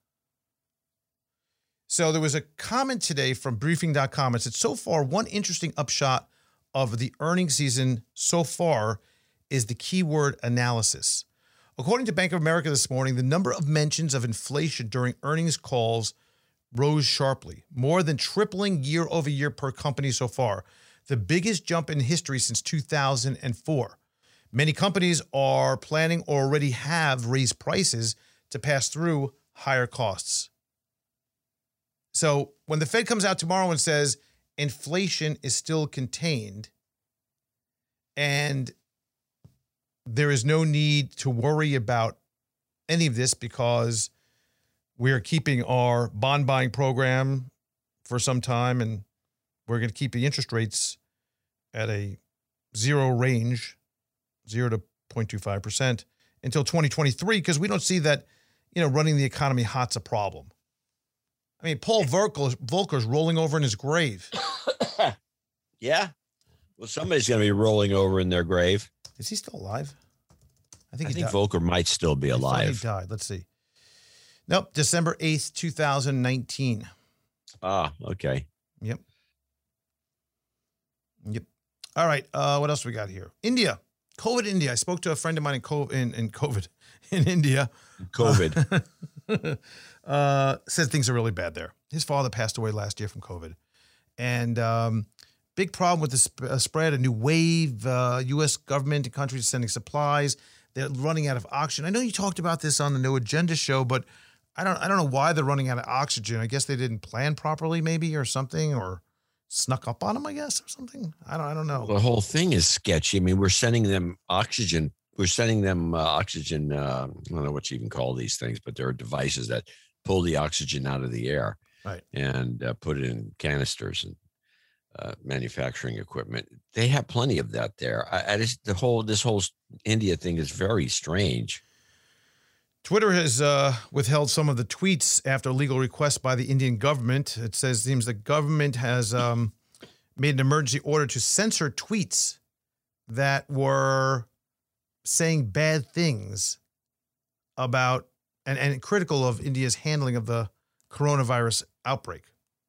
So there was a comment today from briefing.com. It said, so far, one interesting upshot of the earnings season so far is the keyword analysis. According to Bank of America this morning, the number of mentions of inflation during earnings calls rose sharply, more than tripling year over year per company so far, the biggest jump in history since 2004. Many companies are planning or already have raised prices to pass through higher costs. So when the Fed comes out tomorrow and says inflation is still contained and there is no need to worry about any of this because we're keeping our bond buying program for some time and we're going to keep the interest rates at a zero range, 0 to 0.25% until 2023, because we don't see that, running the economy hot's a problem. I mean, Paul Volcker's rolling over in his grave. Yeah. Well, somebody's going to be rolling over in their grave. Is he still alive? I think Volcker might still be alive. He died. Let's see. Nope. December 8th, 2019. Ah, okay. Yep. All right. What else we got here? India. COVID India. I spoke to a friend of mine in India. COVID. Said things are really bad there. His father passed away last year from COVID. And big problem with the spread, a new wave. U.S. government and countries sending supplies. They're running out of oxygen. I know you talked about this on the No Agenda show, but I don't know why they're running out of oxygen. I guess they didn't plan properly maybe or something, or snuck up on them, I guess, or something. I don't know. The whole thing is sketchy. I mean, we're sending them oxygen. I don't know what you even call these things, but there are devices that pull the oxygen out of the air, right, and put it in canisters and manufacturing equipment. They have plenty of that there. This whole India thing is very strange. Twitter has withheld some of the tweets after a legal request by the Indian government. It seems the government has made an emergency order to censor tweets that were saying bad things about and critical of India's handling of the coronavirus outbreak.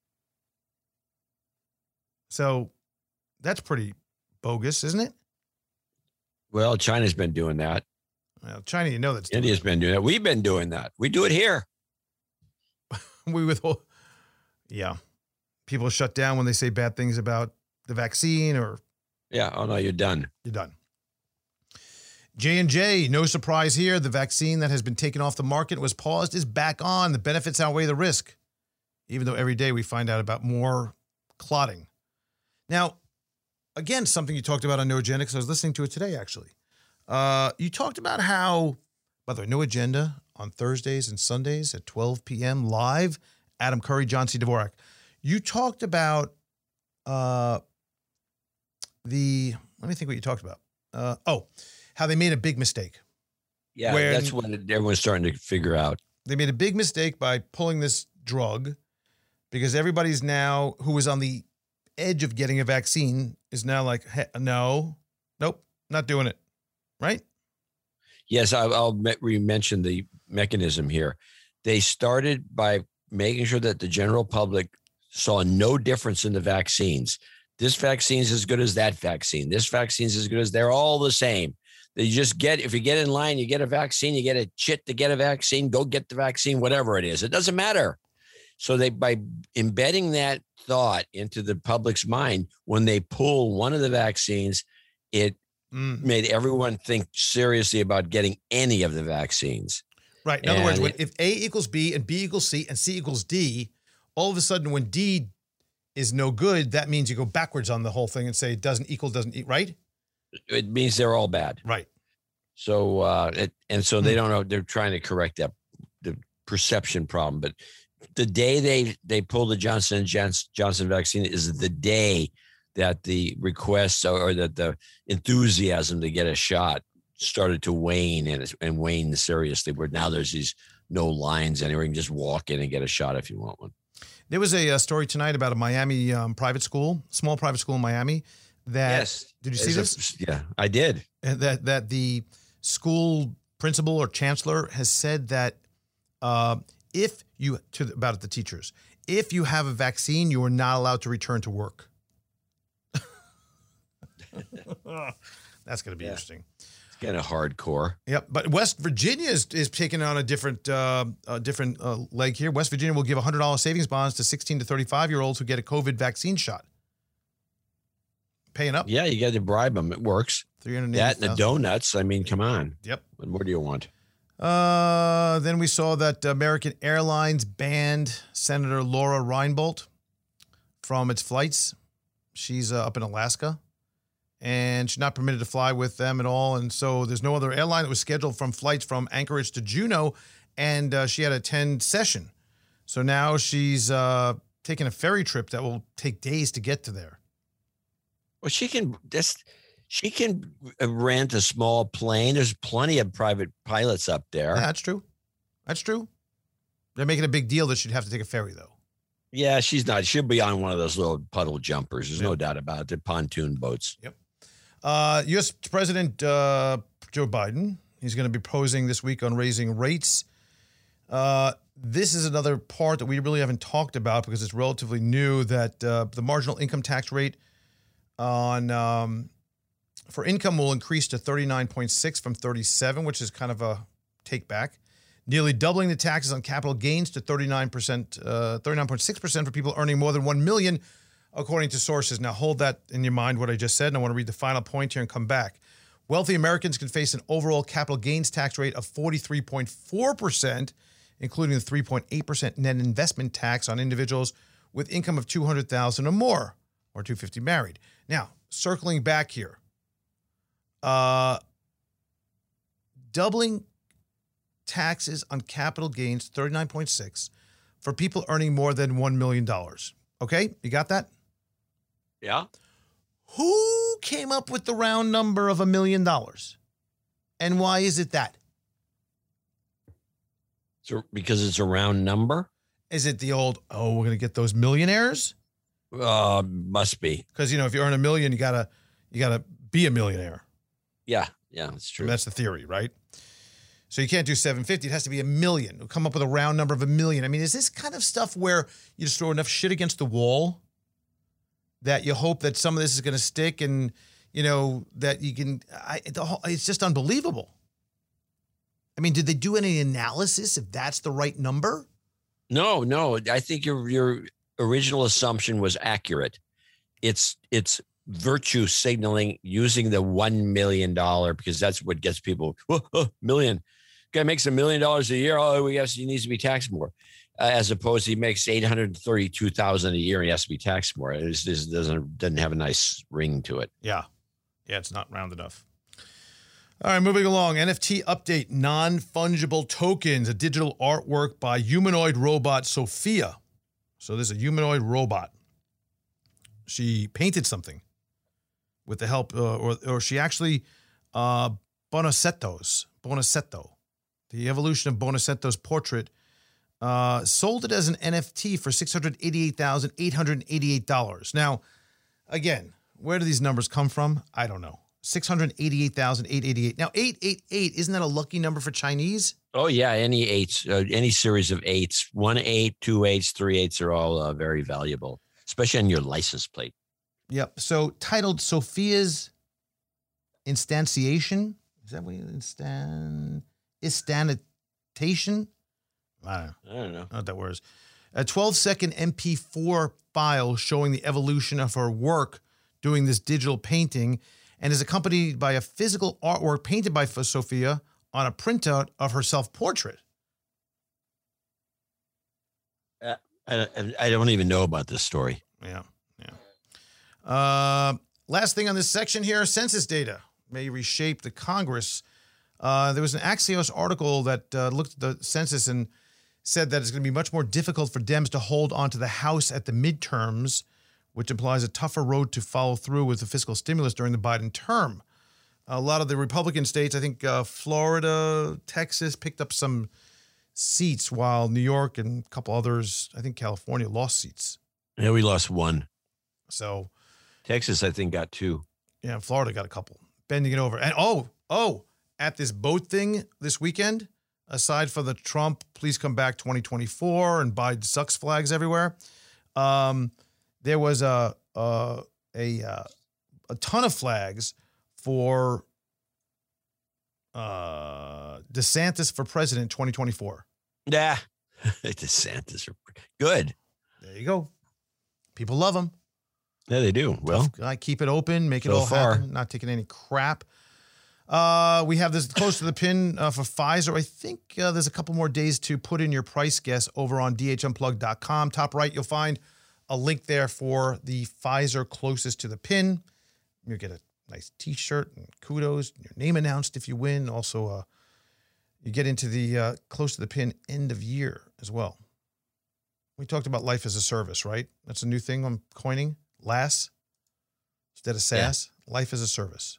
So that's pretty bogus, isn't it? Well, China's been doing that. Well, China, that's India's been doing that. We've been doing that. We do it here. Yeah. People shut down when they say bad things about the vaccine or. Yeah. Oh no, you're done. You're done. J&J, no surprise here. The vaccine that has been taken off the market, was paused, is back on. The benefits outweigh the risk, even though every day we find out about more clotting. Now, again, something you talked about on No Agenda, because I was listening to it today, actually. You talked about how, by the way, No Agenda on Thursdays and Sundays at 12 p.m. live. Adam Curry, John C. Dvorak. You talked about let me think what you talked about. How they made a big mistake. Yeah, that's what everyone's starting to figure out. They made a big mistake by pulling this drug because everybody's now, who was on the edge of getting a vaccine, is now like, hey, nope, not doing it. Right? Yes, I'll mention the mechanism here. They started by making sure that the general public saw no difference in the vaccines. This vaccine's as good as that vaccine. This vaccine's as good as, they're all the same. They just if you get in line, you get a vaccine, you get a chit to get a vaccine, go get the vaccine, whatever it is. It doesn't matter. So by embedding that thought into the public's mind, when they pull one of the vaccines, it made everyone think seriously about getting any of the vaccines. Right. In other words, if A equals B and B equals C and C equals D, all of a sudden when D is no good, that means you go backwards on the whole thing and say doesn't equal, right? It means they're all bad. Right. So, so they don't know, they're trying to correct the perception problem. But the day they pull the Johnson & Johnson vaccine is the day that the requests or that the enthusiasm to get a shot started to wane and wane seriously, where now there's these no lines anywhere. You can just walk in and get a shot if you want one. There was a story tonight about a Miami private school, small private school in Miami. Did you see this? Yeah, I did. That the school principal or chancellor has said that about the teachers, if you have a vaccine, you are not allowed to return to work. That's going to be interesting. It's kind of hardcore. Yep, but West Virginia is taking on a different leg here. West Virginia will give $100 savings bonds to 16 to 35-year-olds who get a COVID vaccine shot. Paying up. Yeah, you got to bribe them. It works. That and the donuts. I mean, come on. Yep. What more do you want? Then we saw that American Airlines banned Senator Laura Reinbold from its flights. She's up in Alaska, and she's not permitted to fly with them at all. And so there's no other airline that was scheduled from flights from Anchorage to Juneau, and she had a 10 session. So now she's taking a ferry trip that will take days to get to there. Well, she can rent a small plane. There's plenty of private pilots up there. Yeah, that's true. That's true. They're making a big deal that she'd have to take a ferry, though. Yeah, she's not. She'll be on one of those little puddle jumpers. There's no doubt about it. The pontoon boats. Yep. U.S. President Joe Biden, he's going to be posing this week on raising rates. This is another part that we really haven't talked about because it's relatively new, that the marginal income tax rate on for income will increase to 39.6 from 37, which is kind of a take back. Nearly doubling the taxes on capital gains to 39.6% for people earning more than $1 million, according to sources. Now, hold that in your mind, what I just said, and I want to read the final point here and come back. Wealthy Americans can face an overall capital gains tax rate of 43.4%, including the 3.8% net investment tax on individuals with income of $200,000 or more, or $250,000 married. Now, circling back here, doubling taxes on capital gains, 39.6, for people earning more than $1 million. Okay, you got that? Yeah. Who came up with the round number of $1 million? And why is it that? So because it's a round number? Is it the old, we're going to get those millionaires? Must be. Because, if you earn $1 million, you gotta be a millionaire. Yeah, that's true. And that's the theory, right? So you can't do 750. It has to be $1 million. We'll come up with a round number of $1 million. I mean, is this kind of stuff where you just throw enough shit against the wall that you hope that some of this is going to stick, and that you can? It's just unbelievable. I mean, did they do any analysis if that's the right number? No. I think your original assumption was accurate. It's virtue signaling using the $1 million because that's what gets people. Million. Guy makes $1 million a year. Oh, he needs to be taxed more, as opposed to he makes $832,000 a year and he has to be taxed more. It just doesn't have a nice ring to it. Yeah, it's not round enough. All right, moving along. NFT update: non-fungible tokens, a digital artwork by humanoid robot Sophia. So there's a humanoid robot. She painted something with the help, or she actually, Boniceto, the evolution of Bonicento's portrait, sold it as an NFT for $688,888. Now, again, where do these numbers come from? I don't know. $688,888. Now, 888, isn't that a lucky number for Chinese? Oh, yeah. Any eights, any series of eights, 1 8, 2 8s, 3 8s are all very valuable, especially on your license plate. Yep. So titled Sophia's Instantiation. Is that what Instantiation? I don't know what that word is. A 12-second MP4 file showing the evolution of her work doing this digital painting, and is accompanied by a physical artwork painted by Sophia on a printout of her self-portrait. I don't even know about this story. Yeah. Last thing on this section here, census data may reshape the Congress. There was an Axios article that looked at the census and said that it's going to be much more difficult for Dems to hold on to the House at the midterms, which implies a tougher road to follow through with the fiscal stimulus during the Biden term. A lot of the Republican states, I think Florida, Texas, picked up some seats, while New York and a couple others, I think California, lost seats. Yeah, we lost one. So Texas, I think, got 2. Yeah, Florida got a couple. Bending it over. And at this boat thing this weekend, aside from the Trump please come back 2024 and Biden sucks flags everywhere, there was a ton of flags for DeSantis for president 2024. Yeah. DeSantis. Good. There you go. People love him. Yeah, they do. Well, I keep it open, make it so all far. happen, not taking any crap. We have this close to the pin for Pfizer. I think there's a couple more days to put in your price guess over on DHUnplugged.com. Top right, you'll find a link there for the Pfizer closest to the pin. You'll get a nice T-shirt and kudos, your name announced if you win. Also, you get into the close to the pin end of year as well. We talked about life as a service, right? That's a new thing I'm coining. LAS instead of SAS. Yeah. Life as a service.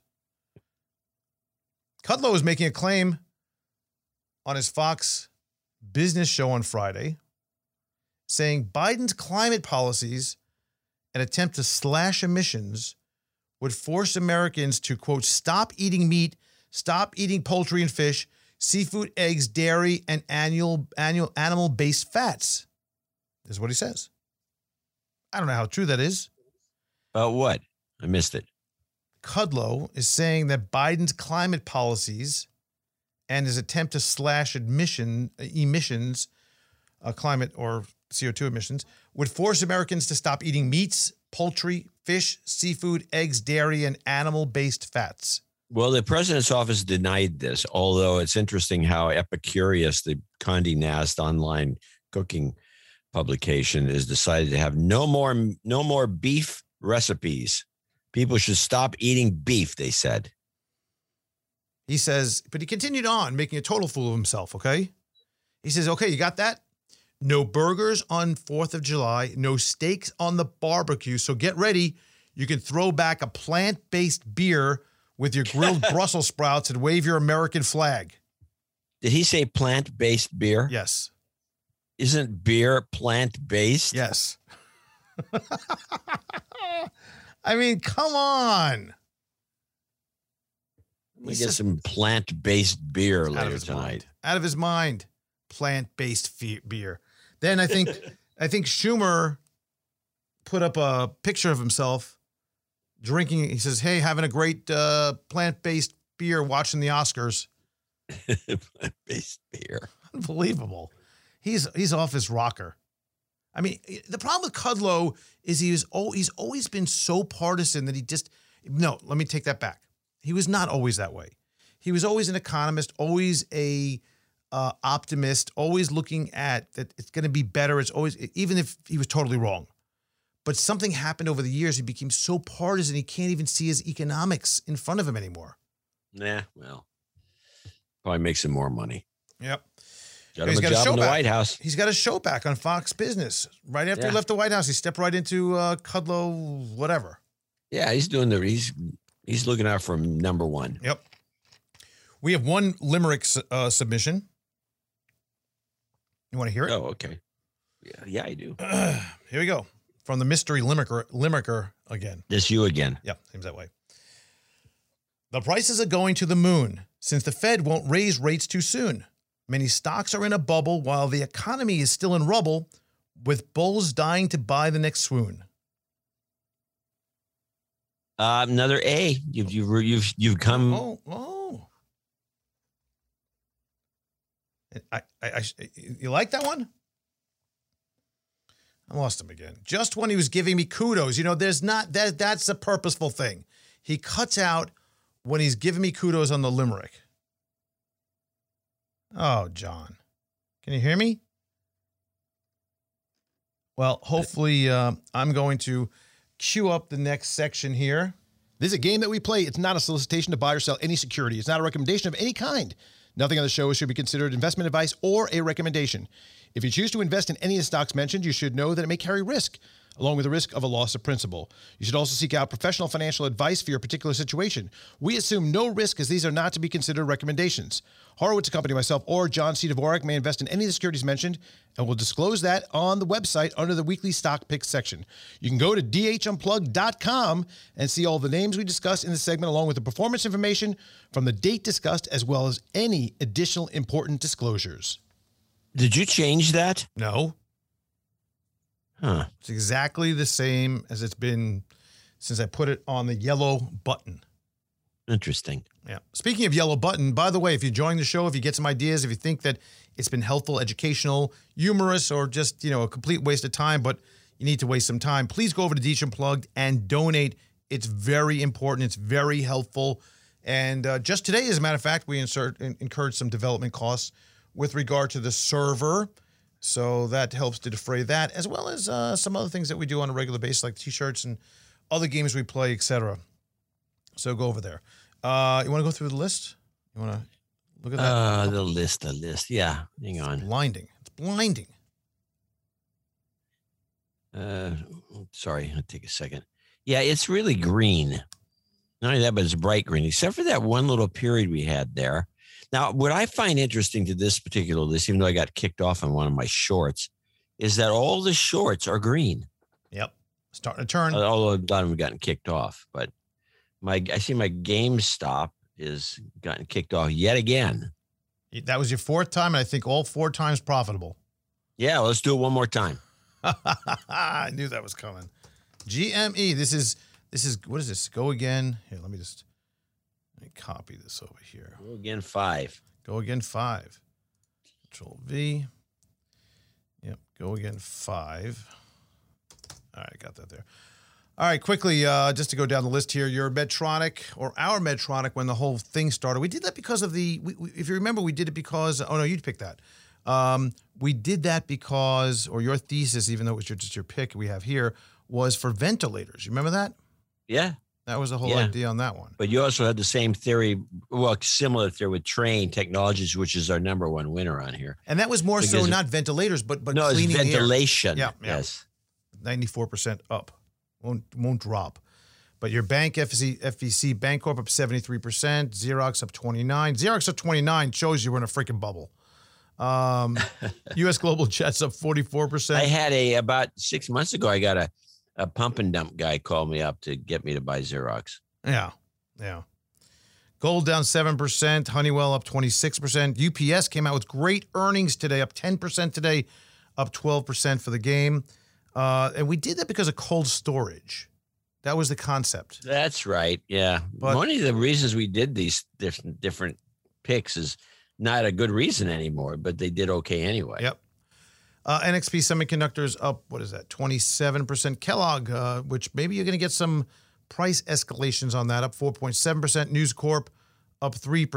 Kudlow is making a claim on his Fox Business show on Friday, saying Biden's climate policies and attempt to slash emissions would force Americans to, quote, stop eating meat, stop eating poultry and fish, seafood, eggs, dairy, and animal-based fats. This is what he says. I don't know how true that is. About what? I missed it. Kudlow is saying that Biden's climate policies and his attempt to slash emissions, climate or CO2 emissions, would force Americans to stop eating meats, poultry, fish, seafood, eggs, dairy, and animal-based fats. Well, the president's office denied this, although it's interesting how Epicurious, the Condé Nast online cooking publication, has decided to have no more beef recipes. People should stop eating beef, they said. He says, but he continued on making a total fool of himself, okay? He says, okay, you got that? No burgers on 4th of July, no steaks on the barbecue, so get ready. You can throw back a plant-based beer with your grilled Brussels sprouts and wave your American flag. Did he say plant-based beer? Yes. Isn't beer plant-based? Yes. I mean, come on. We get some plant-based beer later tonight. Out of his mind. Plant-based beer. Then I think Schumer put up a picture of himself drinking. He says, hey, having a great plant-based beer watching the Oscars. Plant-based beer. Unbelievable. He's off his rocker. I mean, the problem with Kudlow is he's always been so partisan that let me take that back. He was not always that way. He was always an economist, always a optimist, always looking at that it's going to be better. It's always, even if he was totally wrong. But something happened over the years. He became so partisan, he can't even see his economics in front of him anymore. Nah, well, probably makes him more money. Yep. Got him a job in the White House. He's got a show back on Fox Business. Right after he left the White House, he stepped right into Kudlow, whatever. Yeah, he's doing he's looking out for number one. Yep. We have one limerick submission. You want to hear it? Oh, okay. Yeah, I do. Here we go. From the mystery limericker again. This you again. Yeah, seems that way. The prices are going to the moon since the Fed won't raise rates too soon. Many stocks are in a bubble while the economy is still in rubble, with bulls dying to buy the next swoon. Another A. You've come. Oh. You like that one? I lost him again. Just when he was giving me kudos, there's not that's a purposeful thing. He cuts out when he's giving me kudos on the limerick. Oh, John. Can you hear me? Well, hopefully I'm going to cue up the next section here. This is a game that we play. It's not a solicitation to buy or sell any security. It's not a recommendation of any kind. Nothing on the show should be considered investment advice or a recommendation. If you choose to invest in any of the stocks mentioned, you should know that it may carry risk, along with the risk of a loss of principal. You should also seek out professional financial advice for your particular situation. We assume no risk as these are not to be considered recommendations. Horowitz & Company, myself, or John C. Dvorak may invest in any of the securities mentioned, and we'll disclose that on the website under the weekly stock picks section. You can go to dhunplugged.com and see all the names we discussed in this segment, along with the performance information from the date discussed, as well as any additional important disclosures. Did you change that? No. Huh. It's exactly the same as it's been since I put it on the yellow button. Interesting. Yeah. Speaking of yellow button, by the way, if you're enjoying the show, if you get some ideas, if you think that it's been helpful, educational, humorous, or just, a complete waste of time, but you need to waste some time, please go over to Deech Unplugged and donate. It's very important. It's very helpful. And just today, as a matter of fact, we incurred some development costs with regard to the server. So that helps to defray that, as well as some other things that we do on a regular basis, like T-shirts and other games we play, etc. So go over there. You want to go through the list? You want to look at that? The list. Yeah, hang on. It's blinding. Sorry, I'll take a second. Yeah, it's really green. Not only that, but it's bright green, except for that one little period we had there. Now, what I find interesting to this particular list, even though I got kicked off on one of my shorts, is that all the shorts are green. Yep. Starting to turn. Although a lot of them have gotten kicked off. But I see my GameStop is gotten kicked off yet again. That was your fourth time, and I think all 4 times profitable. Yeah, let's do it one more time. I knew that was coming. GME. This is what is this? Go again. Here, let me copy this over here. Go again 5. Go again 5. Control V. Yep. Go again 5. All right, got that there. All right, quickly, just to go down the list here, your Medtronic, or our Medtronic, when the whole thing started. We did that because of if you remember, we did it because, oh no, you'd pick that. We did that because, or your thesis, even though it was just your pick we have here, was for ventilators. You remember that? Yeah. That was the whole idea on that one. But you also had the same theory, similar theory with Trane Technologies, which is our number one winner on here. And that was more so not ventilators, but no, cleaning it's ventilation. Air. Yeah, yes. 94% up. Won't drop. But your bank, FVC Bancorp up 73%, Xerox up 29%. Xerox up 29% shows you we're in a freaking bubble. U.S. Global Jets up 44%. I had about 6 months ago, I got a pump and dump guy called me up to get me to buy Xerox. Yeah. Gold down 7%. Honeywell up 26%. UPS came out with great earnings today, up 10% today, up 12% for the game. And we did that because of cold storage. That was the concept. That's right. Yeah. But one of the reasons we did these different picks is not a good reason anymore, but they did okay anyway. Yep. NXP Semiconductors up, 27%. Kellogg, which maybe you're going to get some price escalations on that, up 4.7%. News Corp up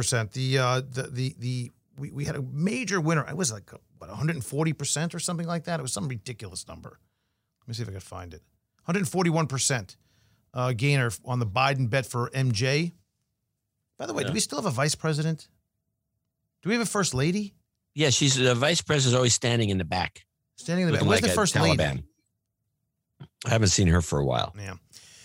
3%. We had a major winner. It was like 140% or something like that. It was some ridiculous number. Let me see if I can find it. 141% gainer on the Biden bet for MJ. By the way, do we still have a vice president? Do we have a first lady? Yeah, she's the vice president, always standing in the back. Standing in the back. Where's the first lady? I haven't seen her for a while. Yeah.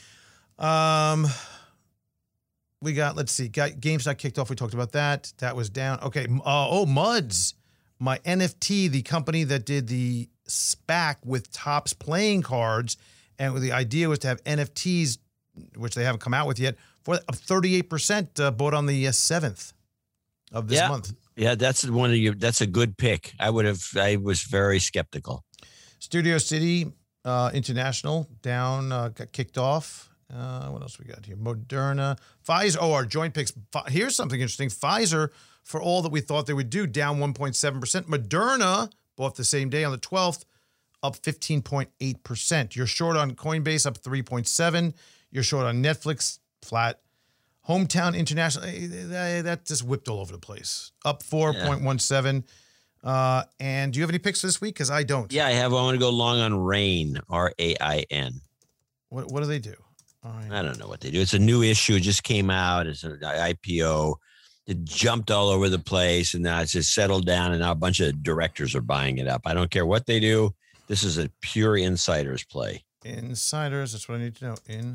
We got, let's see, GameStop kicked off. We talked about that. That was down. Okay. MUDS, my NFT, the company that did the SPAC with Topps playing cards, and the idea was to have NFTs, which they haven't come out with yet, for up 38%, bought on the 7th of this month. Yeah, that's that's a good pick. I was very skeptical. Studio City International down, got kicked off. What else we got here? Moderna, Pfizer. Oh, our joint picks. Here's something interesting. Pfizer, for all that we thought they would do, down 1.7%. Moderna, bought the same day on the 12th, up 15.8%. You're short on Coinbase, up 3.7%. You're short on Netflix, flat. Hometown International, that just whipped all over the place. Up 4.17%. And do you have any picks for this week? Because I don't. Yeah, I have. I want to go long on Rain, RAIN. What do they do? I don't know what they do. It's a new issue. It just came out. It's an IPO. It jumped all over the place, and now it's just settled down, and now a bunch of directors are buying it up. I don't care what they do. This is a pure insiders play. Insiders. That's what I need to know.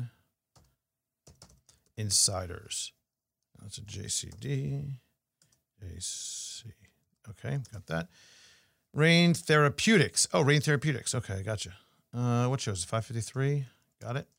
Insiders. That's a JCD. JC. Okay, got that. Rain Therapeutics. Oh, Rain Therapeutics. Okay, gotcha. What shows? 553. Got it.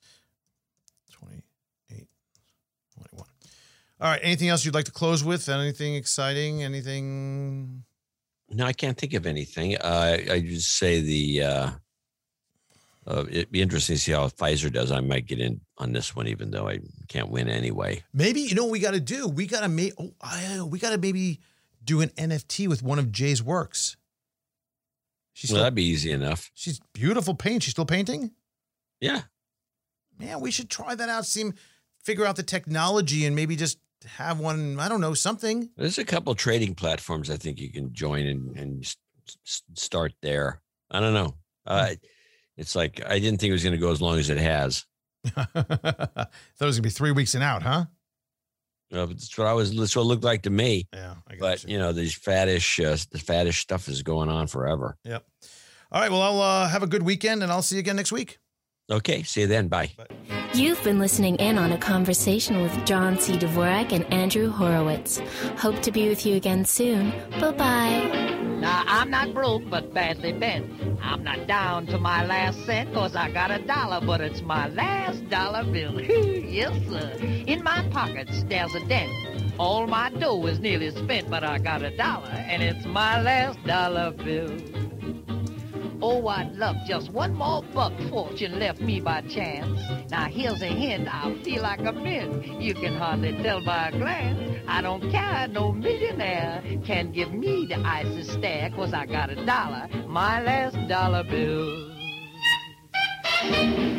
28. 21. All right. Anything else you'd like to close with? Anything exciting? Anything? No, I can't think of anything. I just say It'd be interesting to see how Pfizer does. I might get in on this one, even though I can't win anyway. Maybe, you know what we got to do? We got to maybe do an NFT with one of Jay's works. That'd be easy enough. She's beautiful paint. She's still painting? Yeah. Man, we should try that out. Figure out the technology and maybe just have one, I don't know, something. There's a couple trading platforms I think you can join and start there. I don't know. It's like, I didn't think it was going to go as long as it has. Thought it was going to be 3 weeks and out, huh? That's what it looked like to me. Yeah. But these the faddish stuff is going on forever. Yep. All right. Well, I'll have a good weekend and I'll see you again next week. Okay. See you then. Bye. You've been listening in on a conversation with John C. Dvorak and Andrew Horowitz. Hope to be with you again soon. Bye-bye. Now, I'm not broke, but badly bent. I'm not down to my last cent, 'cause I got $1, but it's my last dollar bill. Yes, sir. In my pockets, there's a dent. All my dough is nearly spent, but I got $1, and it's my last dollar bill. Oh, I'd love just one more buck fortune left me by chance. Now, here's a hint, I feel like a mint. You can hardly tell by a glance. I don't care, no millionaire can give me the icy stare, 'cause I got $1, my last dollar bill.